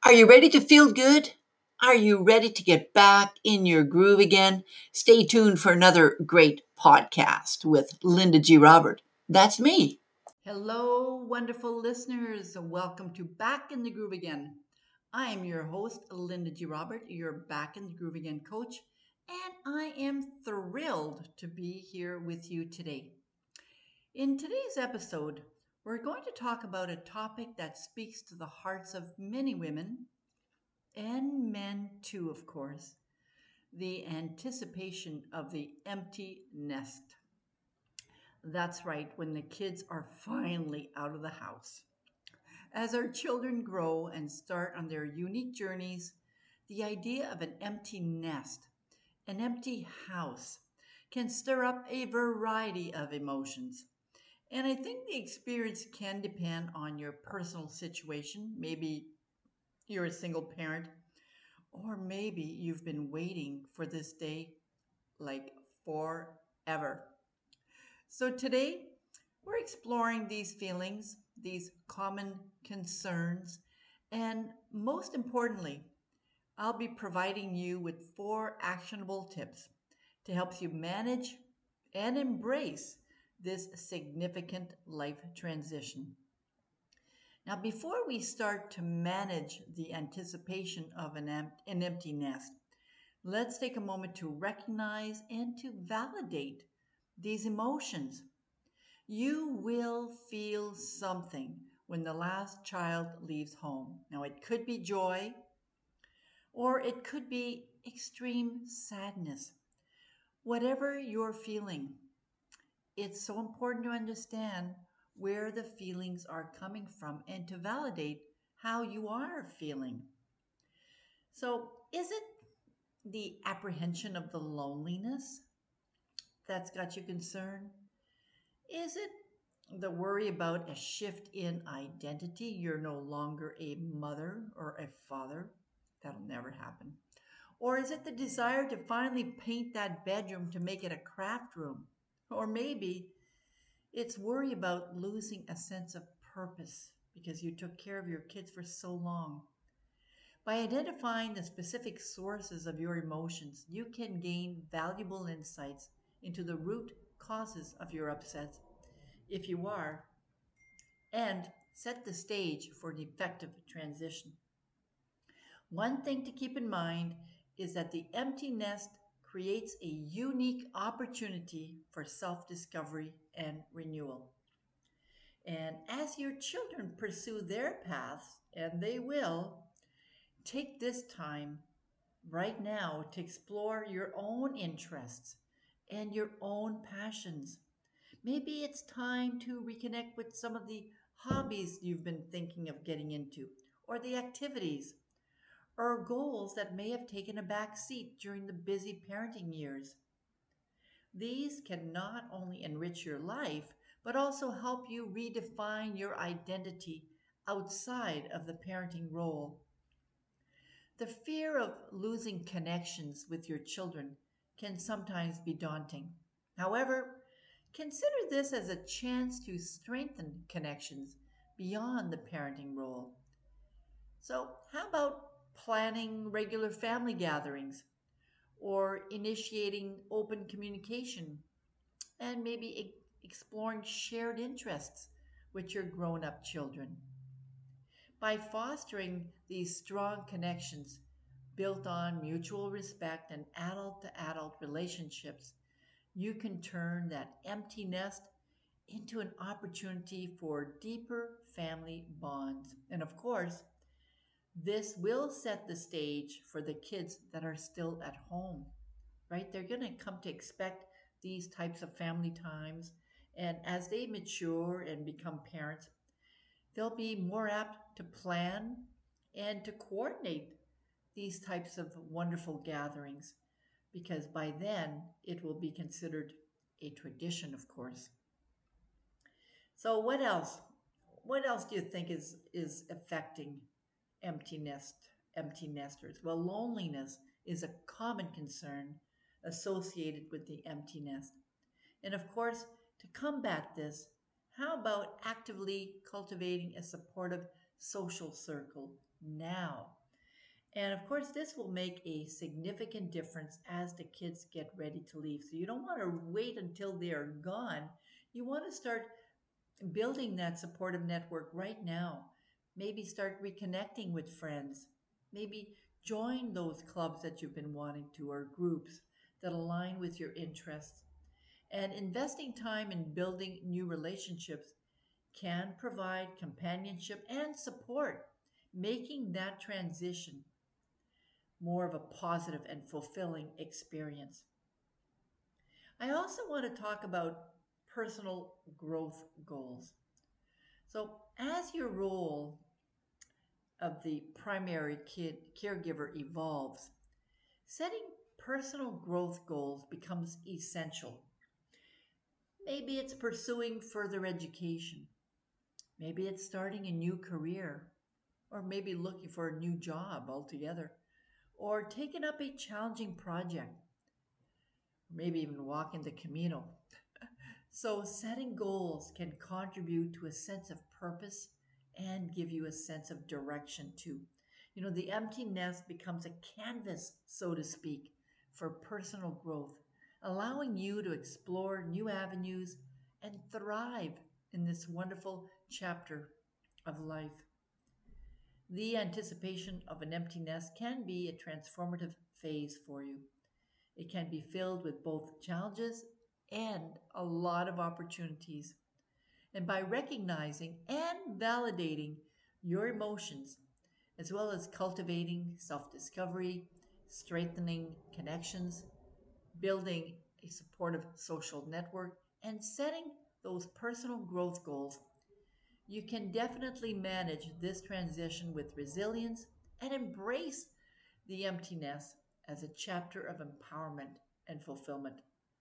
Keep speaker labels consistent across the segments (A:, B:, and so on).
A: Are you ready to feel good? Are you ready to get back in your groove again? Stay tuned for another great podcast with Linda G. Robert. That's me. Hello, wonderful listeners. Welcome to Back in the Groove Again. I am your host, Linda G. Robert, your Back in the Groove Again coach, and I am thrilled to be here with you today. In today's episode, we're going to talk about a topic that speaks to the hearts of many women and men too, of course, the anticipation of the empty nest. That's right, when the kids are finally out of the house. As our children grow and start on their unique journeys, the idea of an empty nest, an empty house, can stir up a variety of emotions. And I think the experience can depend on your personal situation. Maybe you're a single parent. Or maybe you've been waiting for this day like forever. So today, we're exploring these feelings, these common concerns, and most importantly, I'll be providing you with four actionable tips to help you manage and embrace this significant life transition. Now, before we start to manage the anticipation of an empty nest, let's take a moment to recognize and to validate these emotions. You will feel something when the last child leaves home. Now, it could be joy or it could be extreme sadness. Whatever you're feeling, it's so important to understand where the feelings are coming from and to validate how you are feeling. So, is it the apprehension of the loneliness that's got you concerned? Is it the worry about a shift in identity? You're no longer a mother or a father. That'll never happen. Or is it the desire to finally paint that bedroom to make it a craft room? Or maybe it's worry about losing a sense of purpose because you took care of your kids for so long. By identifying the specific sources of your emotions, you can gain valuable insights into the root causes of your upsets, if you are, and set the stage for an effective transition. One thing to keep in mind is that the empty nest creates a unique opportunity for self discovery and renewal. And as your children pursue their paths, and they will, take this time right now to explore your own interests and your own passions. Maybe it's time to reconnect with some of the hobbies you've been thinking of getting into, or the activities, or goals that may have taken a back seat during the busy parenting years. These can not only enrich your life, but also help you redefine your identity outside of the parenting role. The fear of losing connections with your children can sometimes be daunting. However, consider this as a chance to strengthen connections beyond the parenting role. So, how about planning regular family gatherings or initiating open communication and maybe exploring shared interests with your grown up children? By fostering these strong connections built on mutual respect and adult to adult relationships, you can turn that empty nest into an opportunity for deeper family bonds. And of course, this will set the stage for the kids that are still at home, right? They're going to come to expect these types of family times. And as they mature and become parents, they'll be more apt to plan and to coordinate these types of wonderful gatherings because by then it will be considered a tradition, of course. So what else? What else do you think is affecting empty nest empty nesters? Well, loneliness is a common concern associated with the empty nest. And of course, to combat this, how about actively cultivating a supportive social circle now. And of course, this will make a significant difference as the kids get ready to leave. So you don't want to wait until they are gone. You want to start building that supportive network right now. Maybe start reconnecting with friends. Maybe join those clubs that you've been wanting to, or groups that align with your interests. And investing time in building new relationships can provide companionship and support, making that transition more of a positive and fulfilling experience. I also want to talk about personal growth goals. So, as your role of the primary kid caregiver evolves, setting personal growth goals becomes essential. Maybe it's pursuing further education. Maybe it's starting a new career, or maybe looking for a new job altogether, or taking up a challenging project, maybe even walking the Camino. So, setting goals can contribute to a sense of purpose and give you a sense of direction too. The empty nest becomes a canvas, so to speak, for personal growth, allowing you to explore new avenues and thrive in this wonderful chapter of life. The anticipation of an empty nest can be a transformative phase for you. It can be filled with both challenges and a lot of opportunities. And by recognizing and validating your emotions, as well as cultivating self discovery, strengthening connections, building a supportive social network, and setting those personal growth goals, you can definitely manage this transition with resilience and embrace the emptiness as a chapter of empowerment and fulfillment.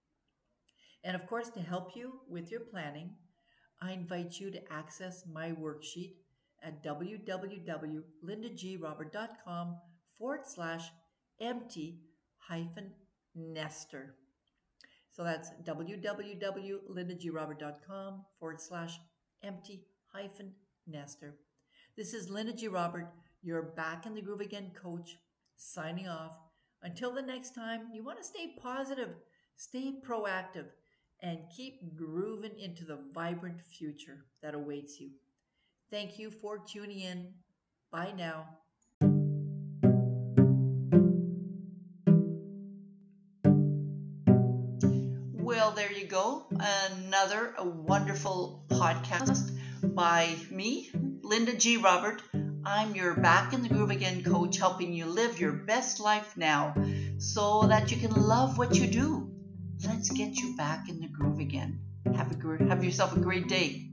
A: And of course, to help you with your planning, I invite you to access my worksheet at www.lindagrobert.com/empty hyphen nester. So that's www.lindagrobert.com/empty hyphen nester. This is Linda G. Robert, your Back in the Groove Again coach, signing off. Until the next time, you want to stay positive, stay proactive, and keep grooving into the vibrant future that awaits you. Thank you for tuning in. Bye now. Well, there you go. Another wonderful podcast by me, Linda G. Robert. I'm your Back in the Groove Again coach, helping you live your best life now so that you can love what you do. Let's get you back in the groove again. Have yourself a great day.